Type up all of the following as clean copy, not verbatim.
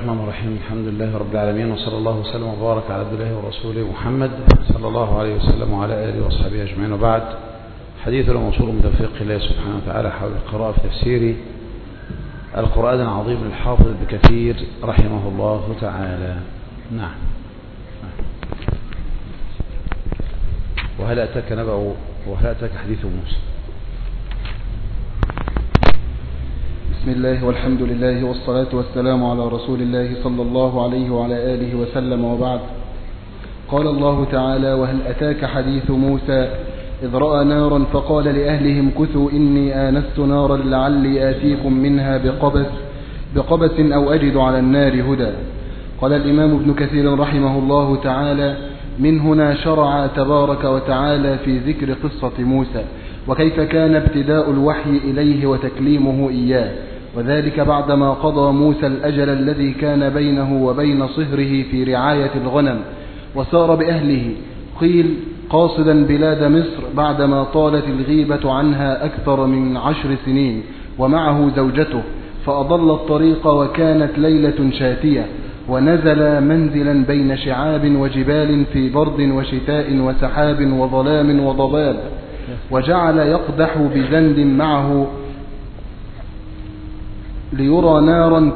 الرحمن الرحيم. الحمد لله رب العالمين، وصلى الله وسلم وبارك على عبد الله ورسوله محمد صلى الله عليه وسلم وعلى آله وصحبه أجمعين، وبعد. حديثنا موصول من توفيق الله سبحانه وتعالى حول القراءة في تفسير القرآن العظيم للحافظ ابن كثير رحمه الله تعالى. نعم. وهل أتاك حديث موسى؟ بسم الله والحمد لله والصلاة والسلام على رسول الله صلى الله عليه وعلى آله وسلم، وبعد. قال الله تعالى: وهل أتاك حديث موسى إذ رأى نارا فقال لأهلهم كثوا إني آنست نارا لعلي آتيكم منها بقبس أو أجد على النار هدى. قال الإمام ابن كثير رحمه الله تعالى: من هنا شرع تبارك وتعالى في ذكر قصة موسى وكيف كان ابتداء الوحي إليه وتكليمه إياه، وذلك بعدما قضى موسى الأجل الذي كان بينه وبين صهره في رعاية الغنم، وسار بأهله قيل قاصدا بلاد مصر بعدما طالت الغيبة عنها أكثر من 10 سنين، ومعه زوجته، فأضل الطريق وكانت ليلة شاتية، ونزل منزلا بين شعاب وجبال في برد وشتاء وسحاب وظلام وضباب، وجعل يقدح بزند معه ليوري نارا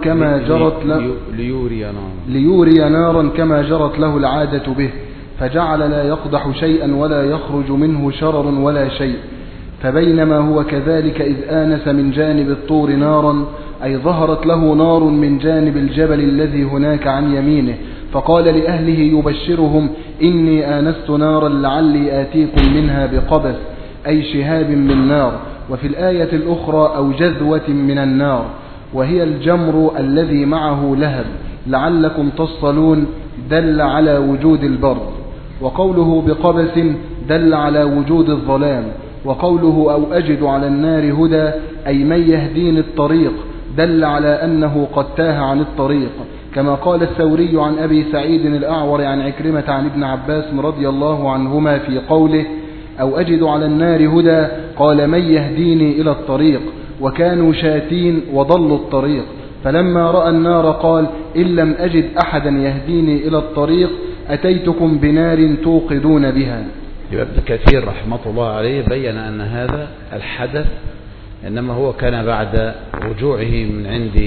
كما جرت له العادة به، فجعل لا يقدح شيئا ولا يخرج منه شرر ولا شيء. فبينما هو كذلك إذ آنس من جانب الطور نارا، أي ظهرت له نار من جانب الجبل الذي هناك عن يمينه، فقال لأهله يبشرهم: إني آنست نارا لعلي آتيكم منها بقبس، أي شهاب من نار. وفي الآية الأخرى: أو جذوة من النار، وهي الجمر الذي معه لهب، لعلكم تصلون، دل على وجود البرد. وقوله بقبس دل على وجود الظلام. وقوله أو أجد على النار هدى، أي من يهدين الطريق، دل على أنه قد تاه عن الطريق، كما قال الثوري عن أبي سعيد الأعور عن عكرمة عن ابن عباس رضي الله عنهما في قوله: أو أجد على النار هدى، قال من يهديني إلى الطريق، وكانوا شاتين وضلوا الطريق، فلما رأى النار قال: إن لم أجد أحدا يهديني إلى الطريق أتيتكم بنار توقدون بها. ابن كثير رحمة الله عليه بين أن هذا الحدث إنما هو كان بعد رجوعه من عند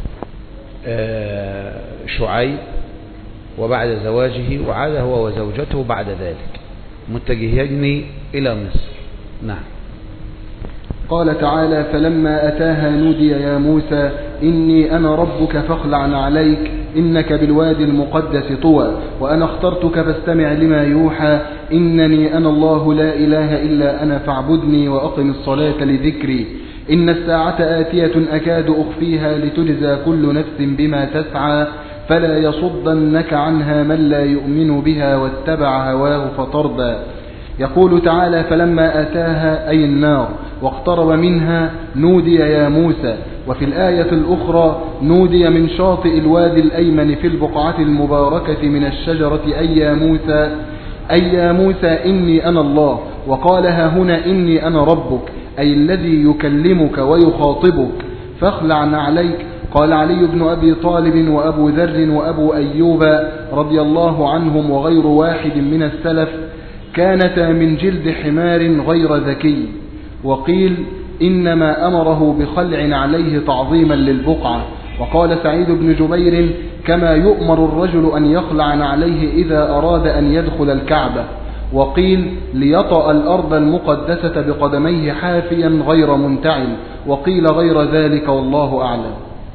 شعيب وبعد زواجه، وعاد هو وزوجته بعد ذلك متجهين إلى مصر. نعم. قال تعالى: فلما أتاها نودي يا موسى إني أنا ربك فاخلع عليك إنك بالوادي المقدس طوى، وأنا اخترتك فاستمع لما يوحى، إنني أنا الله لا إله إلا أنا فاعبدني وأقم الصلاة لذكري، إن الساعة آتية أكاد أخفيها لتجزى كل نفس بما تسعى، فلا يصدنك عنها من لا يؤمن بها واتبع هواه فترضى. يقول تعالى: فلما أتاها أي النار واقترب منها نودي يا موسى. وفي الآية الأخرى: نودي من شاطئ الوادي الأيمن في البقعة المباركة من الشجرة أي يا موسى إني أنا الله. وقالها هنا: إني أنا ربك، أي الذي يكلمك ويخاطبك، فاخلع عليك. قال علي بن أبي طالب وأبو ذر وأبو أيوب رضي الله عنهم وغير واحد من السلف كانتا من جلد حمار غير ذكي. وقيل إنما أمره بخلع عليه تعظيما للبقعة. وقال سعيد بن جبير: كما يؤمر الرجل أن يخلع عليه إذا أراد أن يدخل الكعبة. وقيل ليطأ الأرض المقدسة بقدميه حافيا غير منتعل. وقيل غير ذلك والله أعلم.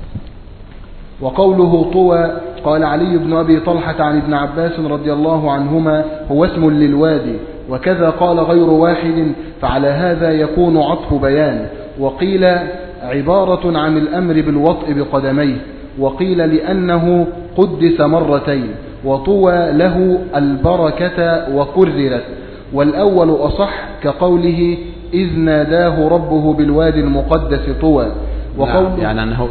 وقوله طوى، قال علي بن أبي طلحة عن ابن عباس رضي الله عنهما: هو اسم للوادي. وكذا قال غير واحد، فعلى هذا يكون عطف بيان. وقيل عبارة عن الأمر بالوطء بقدميه. وقيل لأنه قدس مرتين، وطوى له البركة وكررت، والأول أصح كقوله: إذ ناداه ربه بالوادي المقدس طوى. نعم، يعني أنه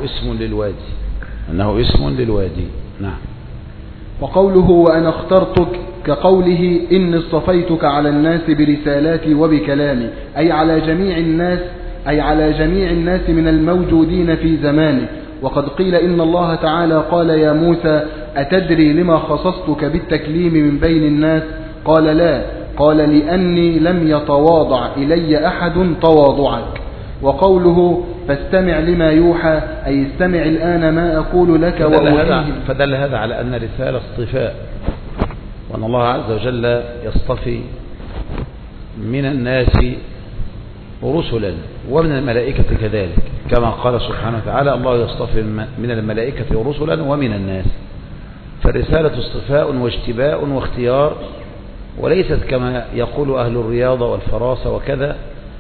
اسم للوادي. نعم. وقوله: وأنا اخترتك كقوله: إني اصطفيتك على الناس برسالاتي وبكلامي، أي على جميع الناس من الموجودين في زمانه. وقد قيل إن الله تعالى قال يا موسى أتدري لما خصصتك بالتكليم من بين الناس؟ قال لا، قال لأني لم يتواضع إلي أحد تواضعك. وقوله فاستمع لما يوحى أي استمع الآن ما أقول لك وأوحيه. فدل هذا على أن رسالة اصطفاء، وأن الله عز وجل يصطفي من الناس رسلا ومن الملائكة كذلك، كما قال سبحانه وتعالى الله يصطفي من الملائكة رسلا ومن الناس. فالرسالة اصطفاء واجتباء واختيار، وليست كما يقول أهل الرياضة والفراسة وكذا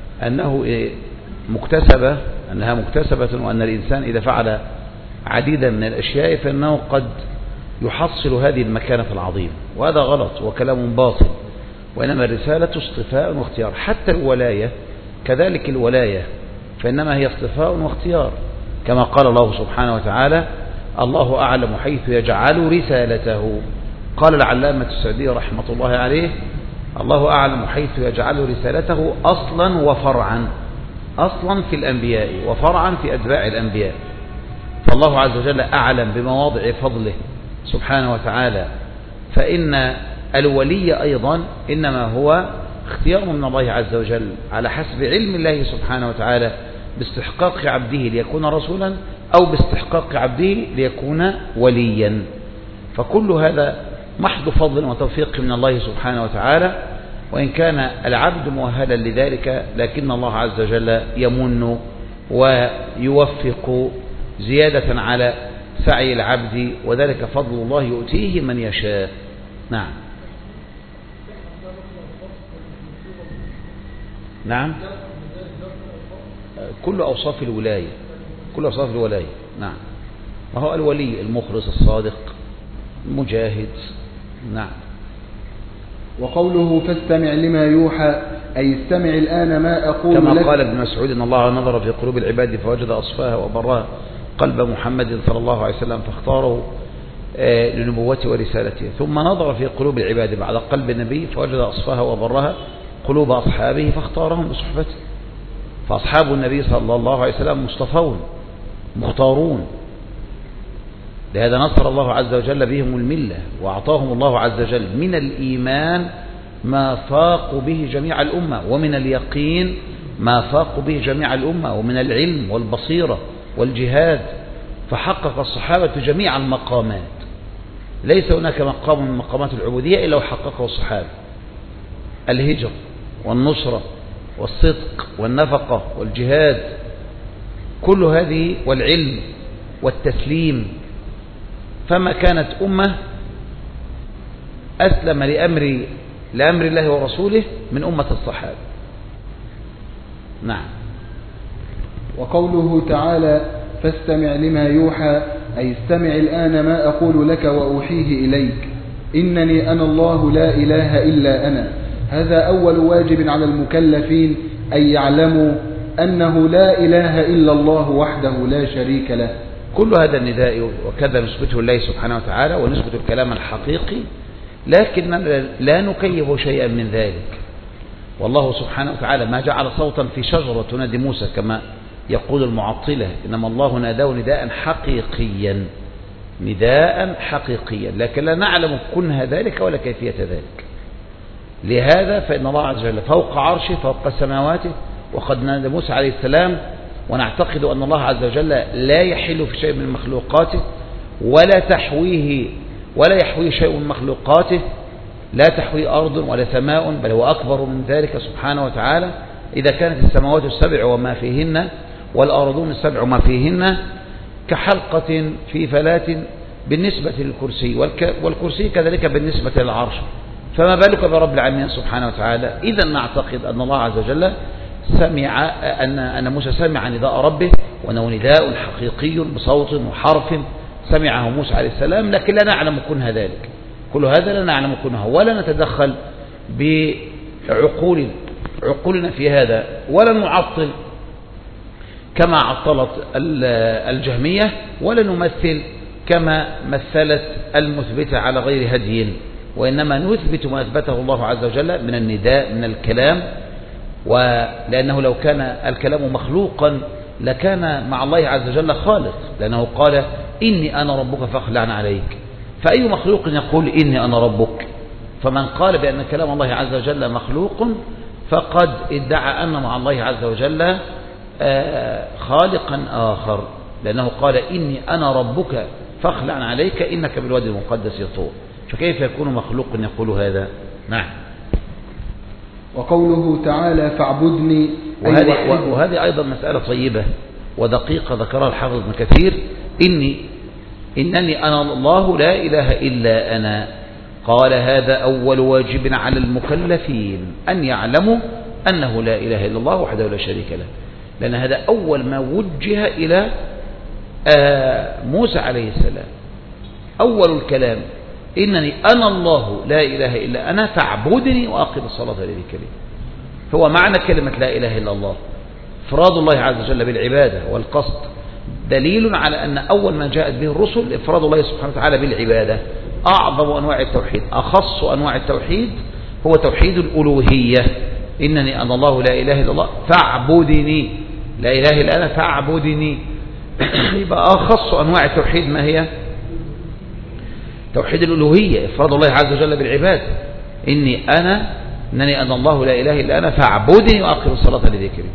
أنها مكتسبة وأن الإنسان إذا فعل عديدا من الأشياء فإنه قد يحصل هذه المكانة العظيمة، وهذا غلط وكلام باطل. وإنما الرسالة اصطفاء واختيار، حتى الولاية كذلك، الولاية فإنما هي اصطفاء واختيار، كما قال الله سبحانه وتعالى الله أعلم حيث يجعل رسالته. قال العلامة السعدي رحمة الله عليه الله أعلم حيث يجعل رسالته أصلا وفرعا، أصلا في الأنبياء وفرعا في أتباع الأنبياء. فالله عز وجل أعلم بمواضع فضله سبحانه وتعالى. فإن الولي أيضا إنما هو اختيار من الله عز وجل على حسب علم الله سبحانه وتعالى باستحقاق عبده ليكون رسولا أو باستحقاق عبده ليكون وليا. فكل هذا محض فضل وتوفيق من الله سبحانه وتعالى، وإن كان العبد مؤهلا لذلك لكن الله عز وجل يمن ويوفق زيادة على سعي العبد، وذلك فضل الله يؤتيه من يشاء. نعم نعم، كل أوصاف الولاية، كل أوصاف الولاية. نعم، وهو الولي المخلص الصادق المجاهد. نعم. وقوله فاستمع لما يوحى أي استمع الآن ما أقول كما لك، قال ابن مسعود إن الله نظر في قلوب العباد فوجد أصفاها وبراها قلب محمد صلى الله عليه وسلم فاختاره لنبوته ورسالته، ثم نظر في قلوب العباد بعد قلب النبي فوجد أصفاها وبرها قلوب أصحابه فاختارهم بصحبته. فأصحاب النبي صلى الله عليه وسلم مصطفون مختارون، لهذا نصر الله عز وجل بهم الملة، وأعطاهم الله عز وجل من الإيمان ما فاق به جميع الأمة، ومن اليقين ما فاق به جميع الأمة، ومن العلم والبصيرة والجهاد. فحقق الصحابة جميع المقامات، ليس هناك مقام من مقامات العبودية إلا وحققه الصحابة: الهجرة والنصرة والصدق والنفقة والجهاد، كل هذه، والعلم والتسليم. فما كانت أمة أسلم لأمر الله ورسوله من أمة الصحابة. نعم. وقوله تعالى فاستمع لما يوحى أي استمع الآن ما أقول لك وأوحيه إليك إنني أنا الله لا إله إلا أنا. هذا أول واجب على المكلفين أن يعلموا أنه لا إله إلا الله وحده لا شريك له. كل هذا النداء وكذا نثبته الله سبحانه وتعالى ونثبت الكلام الحقيقي، لكن لا نكيف شيئا من ذلك. والله سبحانه وتعالى ما جعل صوتا في شجرة تنادي موسى كما يقول المعطلة، إنما الله ناداه نداء حقيقيا، نداء حقيقيا، لكن لا نعلم كنه ذلك ولا كيفية ذلك. لهذا فإن الله عز وجل فوق عرشه فوق سماواته، وقد نادى موسى عليه السلام، ونعتقد أن الله عز وجل لا يحل في شيء من مخلوقاته ولا يحوي شيء من مخلوقاته، لا تحوي أرض ولا سماء، بل هو أكبر من ذلك سبحانه وتعالى. إذا كانت السماوات السبع وما فيهن والأرضون السبع وما فيهن كحلقة في فلاة بالنسبة للكرسي، والكرسي كذلك بالنسبة للعرش، فما بالك برب العالمين سبحانه وتعالى. إذا نعتقد أن الله عز وجل سمع، أن موسى سمع نداء ربه، وأنه نداء حقيقي بصوت وحرف سمعه موسى عليه السلام، لكن لا نعلم كنها ذلك. كل هذا لا نعلم كنها، ولا نتدخل بعقولنا في هذا، ولا نعطل كما عطلت الجهمية، ولا نمثل كما مثلت المثبتة على غير هدي، وإنما نثبت ما أثبته الله عز وجل من النداء من الكلام. ولأنه لو كان الكلام مخلوقا لكان مع الله عز وجل خالص، لأنه قال إني أنا ربك فاخلع عليك. فأي مخلوق يقول إني أنا ربك؟ فمن قال بأن كلام الله عز وجل مخلوق فقد ادعى أن مع الله عز وجل خالقا آخر، لأنه قال إني أنا ربك فاخلع عليك إنك بالوادي المقدس طوى. فكيف يكون مخلوق يقول هذا؟ نعم. وقوله تعالى فاعبدني، وهذه أيضا مسألة طيبة ودقيقة ذكرها الحافظ ابن كثير، إنني أنا الله لا إله إلا أنا. قال هذا أول واجب على المكلفين أن يعلموا أنه لا إله إلا الله وحده لا شريك له، لأن هذا أول ما وجه إلى موسى عليه السلام. أول الكلام إنني أنا الله لا إله إلا أنا فاعبدني وأقم الصلاة لذكري. هو معنى كلمة لا إله إلا الله إفراد الله عز وجل بالعبادة والقصد، دليل على أن أول ما جاءت به الرسل إفراد الله سبحانه وتعالى بالعبادة. أعظم أنواع التوحيد، أخص أنواع التوحيد هو توحيد الألوهية. إنني أنا الله لا إله إلا الله فاعبدني، لا إله إلا أنا فاعبدني. يبقى أخص أنواع التوحيد ما هي؟ توحيد الألوهية، إفراد الله عز وجل بالعبادة. إنني أنا الله لا إله إلا أنا فاعبدني وأقم الصلاة لذكري.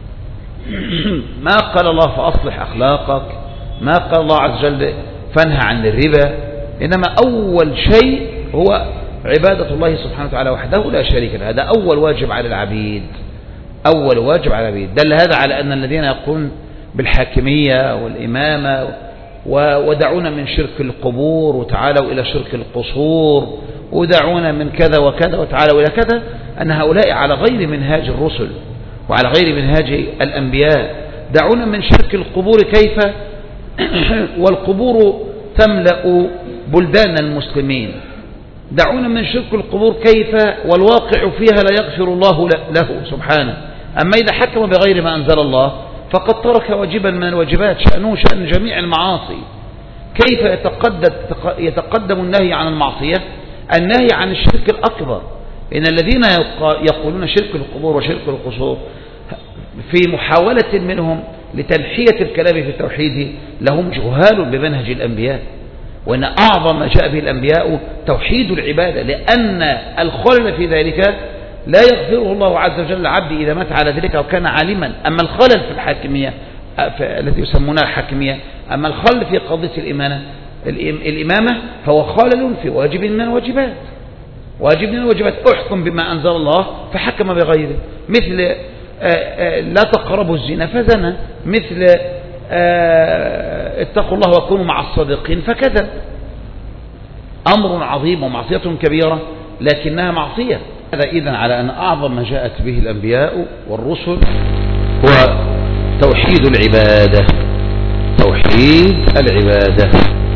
ما قال الله فأصلح أخلاقك، ما قال الله عز وجل فانهى عن الربا، إنما أول شيء هو عبادة الله سبحانه وتعالى وحده لا شريك له. هذا أول واجب على العبيد، أول واجب على العبيد. دل هذا على أن الذين يقولون بالحاكمية والإمامة ودعونا من شرك القبور وتعالوا إلى شرك القصور ودعونا من كذا وكذا وتعالوا إلى كذا، أن هؤلاء على غير منهاج الرسل وعلى غير منهاج الأنبياء. دعونا من شرك القبور كيف والقبور تملأ بلدان المسلمين؟ دعونا من شرك القبور كيف والواقع فيها لا يغفر الله له سبحانه. أما إذا حكم بغير ما أنزل الله فقد ترك واجبا من الواجبات شأنه شأن جميع المعاصي. كيف يتقدم النهي عن المعصية؟ النهي عن الشرك الأكبر. إن الذين يقولون شرك القبور وشرك القصور في محاولة منهم لتنحية الكلام في التوحيد لهم جهال بمنهج الأنبياء، وأن أعظم ما جاء به الأنبياء توحيد العبادة، لأن الخلل في ذلك لا يغفره الله عز وجل العبد إذا مات على ذلك وكان عالما. أما الخلل في الحاكمية التي يسمونها الحاكمية، أما الخلل في قضية الإمامة فهو خلل في واجب من الواجبات، واجب من الواجبات. احكم بما أنزل الله فحكم بغيره، مثل لا تقربوا الزنا فزنا، مثل اتقوا الله وكونوا مع الصادقين فكذا. أمر عظيم ومعصية كبيرة لكنها معصية. هذا إذن على أن أعظم ما جاءت به الأنبياء والرسل هو توحيد العبادة، توحيد العبادة.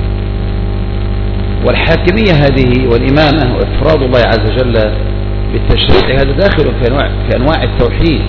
والحاكمية هذه والإمامة وإفراد الله عز وجل بالتشريع هذا داخل في أنواع التوحيد،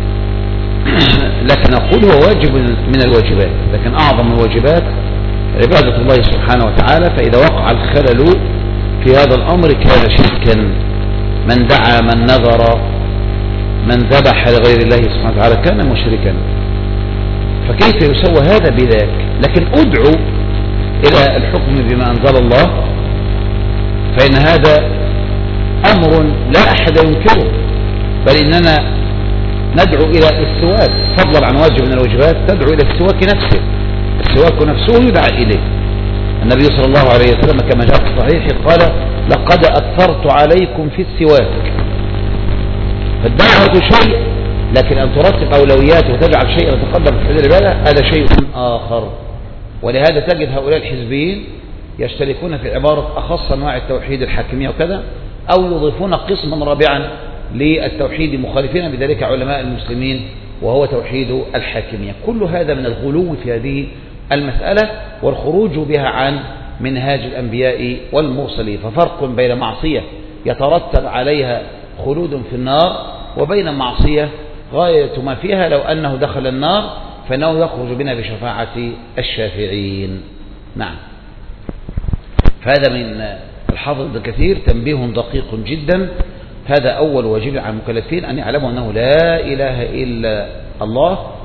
لكن أقول هو واجب من الواجبات، لكن أعظم الواجبات عبادة الله سبحانه وتعالى. فإذا وقع الخلل في هذا الأمر كان شركا. من دعا، من نذر، من ذبح لغير الله سبحانه وتعالى كان مشركا. فكيف يسوى هذا بذاك؟ لكن أدعو إلى الحكم بما أنزل الله، فإن هذا أمر لا أحد ينكره، بل إننا ندعو إلى السواك فضلا عن واجب من الواجبات. تدعو إلى السواك نفسه، السواك نفسه يدعى إليه. النبي صلى الله عليه وسلم كما جاء في الصحيح قال لقد أثرت عليكم في السواك. فالدعوة شيء، لكن أن ترتب أولويات وتجعل شيء يتقدم في العبادة هذا شيء آخر. ولهذا تجد هؤلاء الحزبيين يشتركون في عبارة أخص أنواع التوحيد الحاكمية وكذا، أو يضيفون قسما رابعا للتوحيد مخالفين بذلك علماء المسلمين وهو توحيد الحاكمية. كل هذا من الغلو في هذه المسألة والخروج بها عن منهاج الأنبياء والمرسلين. ففرق بين معصية يترتب عليها خلود في النار وبين معصية غاية ما فيها لو أنه دخل النار فإنه يخرج بنا بشفاعة الشافعين. نعم. فهذا من الحافظ ابن كثير تنبيه دقيق جدا. هذا أول واجب على المكلفين أن يعلموا أنه لا إله إلا الله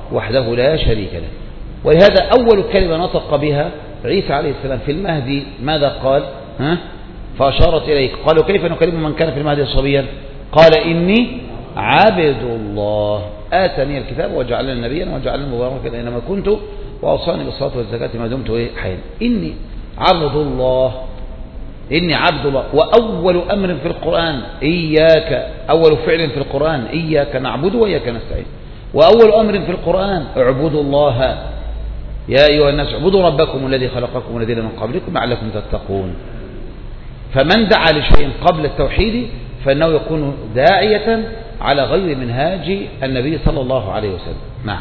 وحده لا شريك له. ولهذا أول كلمة نطق بها عيسى عليه السلام في المهدي ماذا قال؟ فأشارت إليه. قالوا كيف نكلم من كان في المهدي صبيا؟ قال إني عبد الله آتني الكتاب وجعلني نبيا وجعلني مباركا أينما كنت وأوصاني بالصلاة والزكاة ما دمت حيا. إني عبد الله، إني عبد الله. وأول أمر في القرآن إياك، أول فعل في القرآن إياك نعبد وإياك نستعين. وأول أمر في القرآن اعبدوا الله يا أيها الناس اعبدوا ربكم الذي خلقكم والذين من قبلكم لعلكم تتقون. فمن دعا لشيء قبل التوحيد فإنه يكون داعية على غير منهاج النبي صلى الله عليه وسلم. نعم.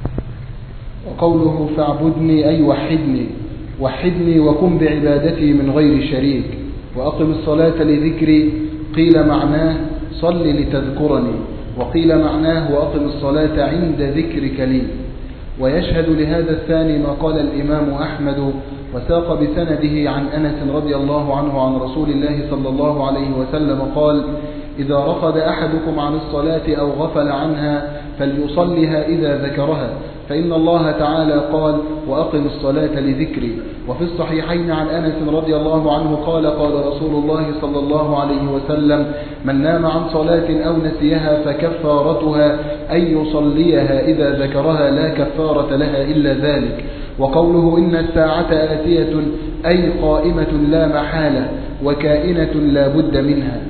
وقوله فاعبدني أي وحدني، وحدني وكن بعبادتي من غير شريك، وأقم الصلاة لذكري. قيل معناه صل لتذكرني، وقيل معناه وأقم الصلاة عند ذكرك لي. ويشهد لهذا الثاني ما قال الإمام أحمد وساق بسنده عن أنس رضي الله عنه عن رسول الله صلى الله عليه وسلم قال: إذا رقد أحدكم عن الصلاة أو غفل عنها فليصلها إذا ذكرها، فإن الله تعالى قال: وأقم الصلاة لذكري. وفي الصحيحين عن أنس رضي الله عنه قال: قال رسول الله صلى الله عليه وسلم: من نام عن صلاة أو نسيها فكفارتها أن يصليها إذا ذكرها لا كفارة لها إلا ذلك. وقوله إن الساعة آتية أي قائمة لا محالة وكائنة لا بد منها.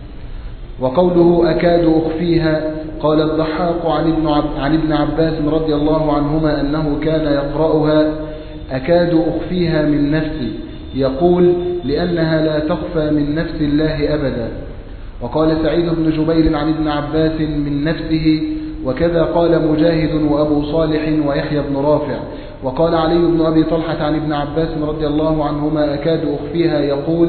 وقوله أكاد أخفيها قال الضحاك عن ابن عباس رضي الله عنهما أنه كان يقرأها أكاد أخفيها من نفسي، يقول لأنها لا تخفى من نفس الله أبدا. وقال سعيد بن جبير عن ابن عباس من نفسه، وكذا قال مجاهد وأبو صالح ويحيى بن رافع. وقال علي بن أبي طلحة عن ابن عباس رضي الله عنهما أكاد أخفيها يقول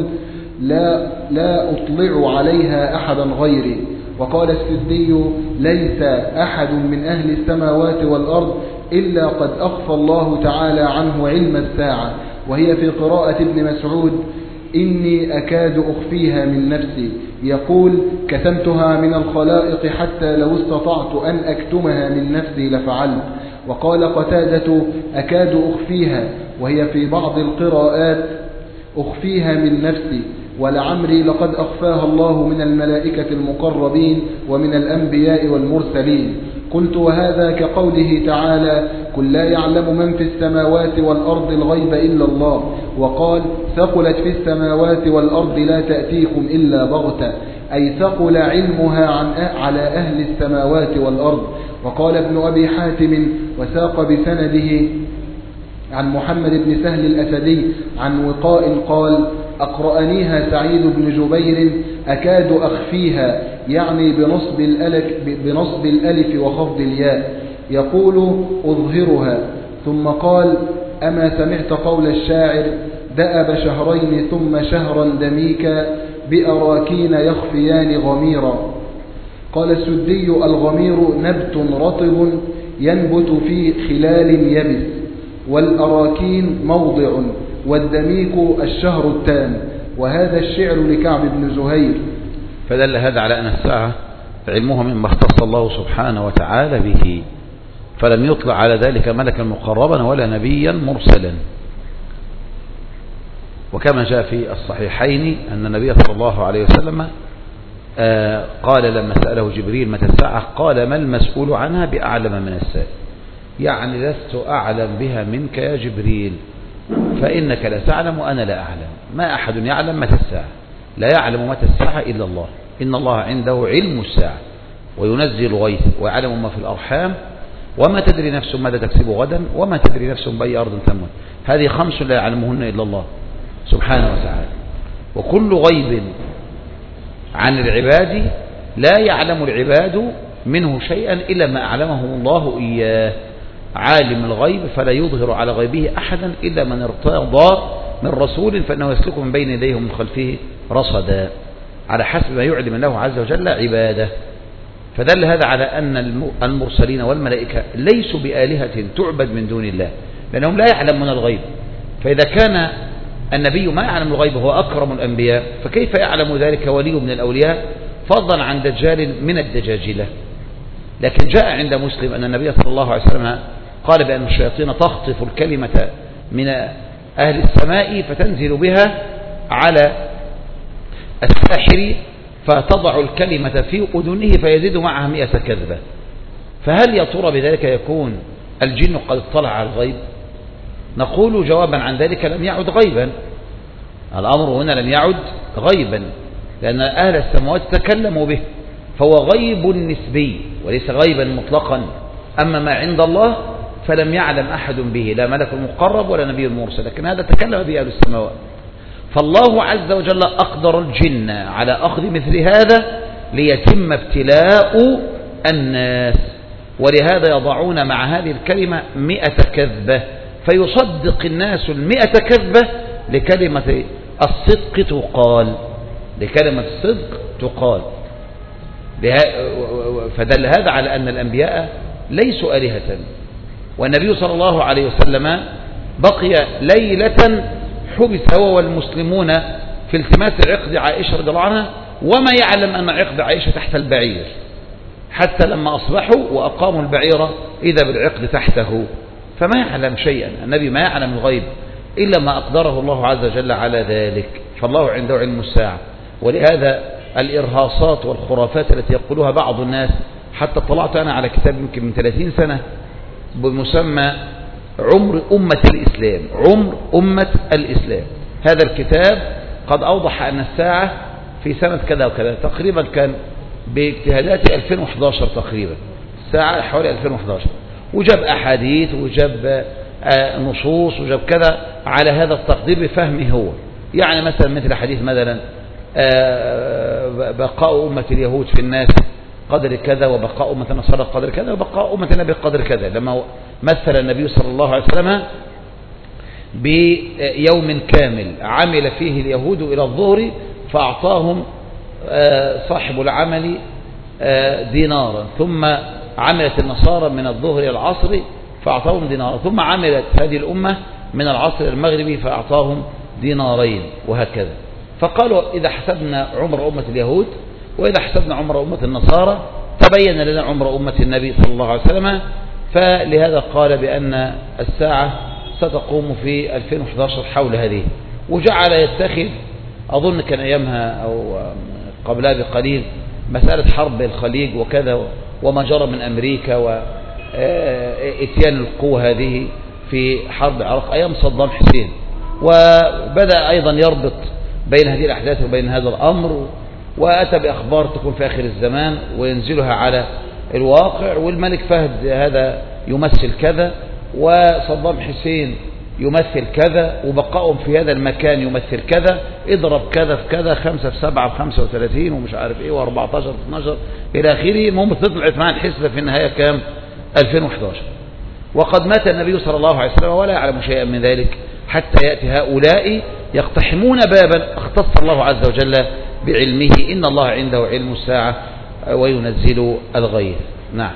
لا أطلع عليها أحدا غيري. وقال السدي ليس أحد من أهل السماوات والأرض إلا قد أخفى الله تعالى عنه علم الساعة. وهي في قراءة ابن مسعود إني أكاد أخفيها من نفسي، يقول كتمتها من الخلائق حتى لو استطعت أن أكتمها من نفسي لفعلت. وقال قتادة أكاد أخفيها، وهي في بعض القراءات أخفيها من نفسي، ولعمري لقد أخفاها الله من الملائكة المقربين ومن الأنبياء والمرسلين. قلت وهذا كقوله تعالى قل لا يعلم من في السماوات والأرض الغيب إلا الله. وقال ثقلت في السماوات والأرض لا تأتيكم إلا بغتة، أي ثقل علمها على أهل السماوات والأرض. وقال ابن أبي حاتم وساق بسنده عن محمد بن سهل الأسدي عن وقاء قال أقرأنيها سعيد بن جبير أكاد أخفيها، يعني بنصب الألف وخفض الياء، يقول أظهرها. ثم قال أما سمعت قول الشاعر دأب شهرين ثم شهرا دميكا بأراكين يخفيان غميرا. قال السدي الغمير نبت رطب ينبت في خلال يبس، والأراكين موضع، والدميك الشهر التام. وهذا الشعر لكعب بن زهير. فدل هذا على أن الساعة علمها مما اختص الله سبحانه وتعالى به، فلم يطلع على ذلك ملكا مقربا ولا نبيا مرسلا. وكما جاء في الصحيحين أن النبي صلى الله عليه وسلم قال لما سأله جبريل متى الساعة قال ما المسؤول عنها بأعلم من السائل، يعني لست أعلم بها منك يا جبريل، فإنك لا تعلم وأنا لا أعلم. ما أحد يعلم متى الساعة، لا يعلم متى الساعة إلا الله. إن الله عنده علم الساعة وينزل غيث ويعلم ما في الأرحام وما تدري نفس ماذا تكسب غدا وما تدري نفس بأي أرض تموت. هذه 5 لا يعلمهن إلا الله سبحانه وتعالى. وكل غيب عن العباد لا يعلم العباد منه شيئا إلا ما أعلمه الله إياه. عالم الغيب فلا يظهر على غيبه أحدا إلا من ارتضى من رسول فإنه يسلك من بين يديه ومن خلفه رصدا على حسب ما يعلم الله عز وجل عباده. فدل هذا على أن المرسلين والملائكة ليسوا بآلهة تعبد من دون الله، لأنهم لا يعلمون الغيب. فإذا كان النبي ما يعلم الغيب هو أكرم الأنبياء، فكيف يعلم ذلك ولي من الأولياء فضلا عن دجال من الدجاجلة؟ لكن جاء عند مسلم أن النبي صلى الله عليه وسلم قال بأن الشياطين تخطف الكلمة من أهل السماء فتنزل بها على الساحر فتضع الكلمة في أذنه فيزيد معها 100 كذبة. فهل يا ترى بذلك يكون الجن قد اطلع على الغيب؟ نقول جوابا عن ذلك لم يعد غيبا، الأمر هنا لم يعد غيبا، لأن أهل السماوات تكلموا به، فهو غيب نسبي وليس غيبا مطلقا. أما ما عند الله فلم يعلم أحد به، لا ملك مقرب ولا نبي مرسل، لكن هذا تكلم به أهل السماوات. فالله عز وجل أقدر الجن على أخذ مثل هذا ليتم ابتلاء الناس، ولهذا يضعون مع هذه الكلمة 100 كذبة، فيصدق الناس 100 كذبة لكلمة الصدق تقال، لكلمة الصدق تقال. فدل هذا على أن الأنبياء ليسوا آلهة. والنبي صلى الله عليه وسلم بقي ليلة حبس هو والمسلمون في التماس عقد عائشة رضي الله عنها، وما يعلم أن عقد عائشة تحت البعير، حتى لما أصبحوا وأقاموا البعير إذا بالعقد تحته، فما يعلم شيئا. النبي ما يعلم الغيب إلا ما أقدره الله عز وجل على ذلك، فالله عنده علم الساعة. ولهذا الإرهاصات والخرافات التي يقولها بعض الناس، حتى طلعت أنا على كتاب يمكن من 30 سنة بمسمى عمر أمة الإسلام، عمر أمة الإسلام. هذا الكتاب قد أوضح أن الساعة في سنة كذا وكذا، تقريبا كان باجتهادات 2011 تقريبا، الساعة حوالي 2011، وجاب أحاديث وجاب نصوص وجاب كذا على هذا التقدير بفهمه هو. يعني مثلا مثل حديث مثلا بقاء أمة اليهود في الناس قدر كذا، وبقاء أمة النصارى قدر كذا، وبقاء أمة النبي قدر كذا، لما مثل النبي صلى الله عليه وسلم بيوم كامل عمل فيه اليهود إلى الظهر فأعطاهم صاحب العمل دينارا، ثم عملت النصارى من الظهر إلى العصر فأعطاهم دينارا، ثم عملت هذه الأمة من العصر إلى المغرب فأعطاهم دينارين، وهكذا. فقالوا إذا حسبنا عمر أمة اليهود وإذا حسبنا عمر أمة النصارى تبين لنا عمر أمة النبي صلى الله عليه وسلم. فلهذا قال بأن الساعة ستقوم في 2011 حول هذه، وجعل يتخذ أظن كان أيامها أو قبلها بقليل مسألة حرب الخليج وكذا وما جرى من أمريكا وإتيان القوة هذه في حرب العراق أيام صدام حسين، وبدأ أيضا يربط بين هذه الأحداث وبين هذا الأمر، وأتى بأخبار تكون في آخر الزمان وينزلها على الواقع، والملك فهد هذا يمثل كذا، وصدام حسين يمثل كذا، وبقائهم في هذا المكان يمثل كذا، اضرب كذا في كذا، 5 في 7 في 35 ومش عارف ايه، و14 في 12 إلى آخره. المهم طلعت معاه الحسبة في النهاية كام؟ 2011. وقد مات النبي صلى الله عليه وسلم ولا يعلم شيئا من ذلك، حتى يأتي هؤلاء يقتحمون بابا اختص الله عز وجل بعلمه، إن الله عنده علم الساعة وينزل الغيث. نعم.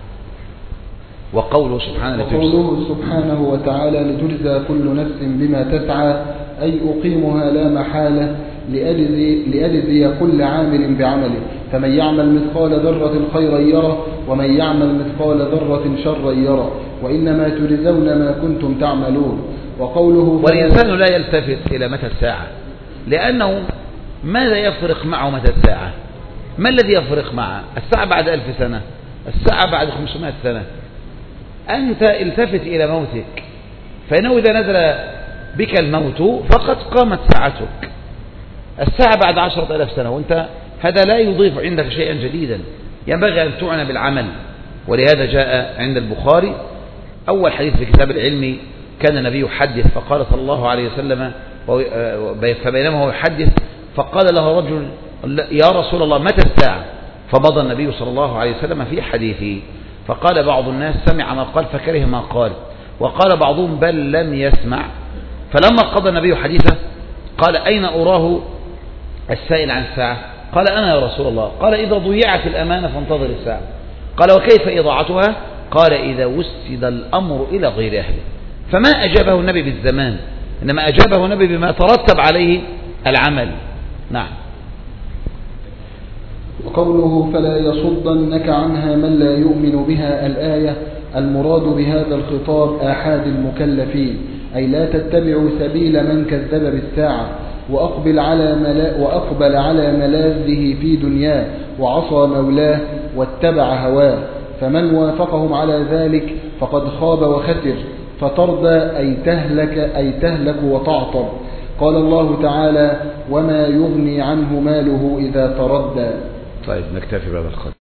وقوله سبحانه وتعالى لتجزى كل نفس بما تسعى، أي أقيمها لا محالة لأجزي كل عامل بعمله، فمن يعمل مثقال ذرة خيرا يره ومن يعمل مثقال ذرة شرا يره، وإنما تجزون ما كنتم تعملون. وقوله والإنسان لا يلتفت إلى متى الساعة، لأنه ماذا يفرق معه متى الساعة؟ ما الذي يفرق معه؟ الساعة بعد 1000 سنة، الساعة بعد 500 سنة. أنت التفت إلى موتك، فإنه إذا نزل بك الموت فقد قامت ساعتك. الساعة بعد 10,000 سنة، وأنت هذا لا يضيف عندك شيئا جديدا، ينبغي أن تعنى بالعمل. ولهذا جاء عند البخاري أول حديث في كتاب العلم، كان النبي يحدث فقال صلى الله عليه وسلم، فبينما هو يحدث فقال له رجل يا رسول الله متى الساعة؟ فمضى النبي صلى الله عليه وسلم في حديثه، فقال بعض الناس سمع ما قال فكره ما قال، وقال بعضهم بل لم يسمع. فلما قضى النبي حديثه قال أين أراه السائل عن الساعة؟ قال أنا يا رسول الله. قال إذا ضيعت الأمانة فانتظر الساعة. قال وكيف إضاعتها؟ قال إذا وسد الأمر إلى غير أهله. فما أجابه النبي بالزمان، إنما أجابه النبي بما ترتب عليه العمل. نعم. وقوله فلا يصدنك عنها من لا يؤمن بها الآية المراد بهذا الخطاب آحاد المكلفين، أي لا تتبعوا سبيل من كذب بالساعة وأقبل على ملاذه في دنياه وعصى مولاه واتبع هواه، فمن وافقهم على ذلك فقد خاب وخسر، فترضى أي تهلك وتعطب. قال الله تعالى وما يغني عنه ماله إذا تردى. طيب نكتفي بهذا القدر.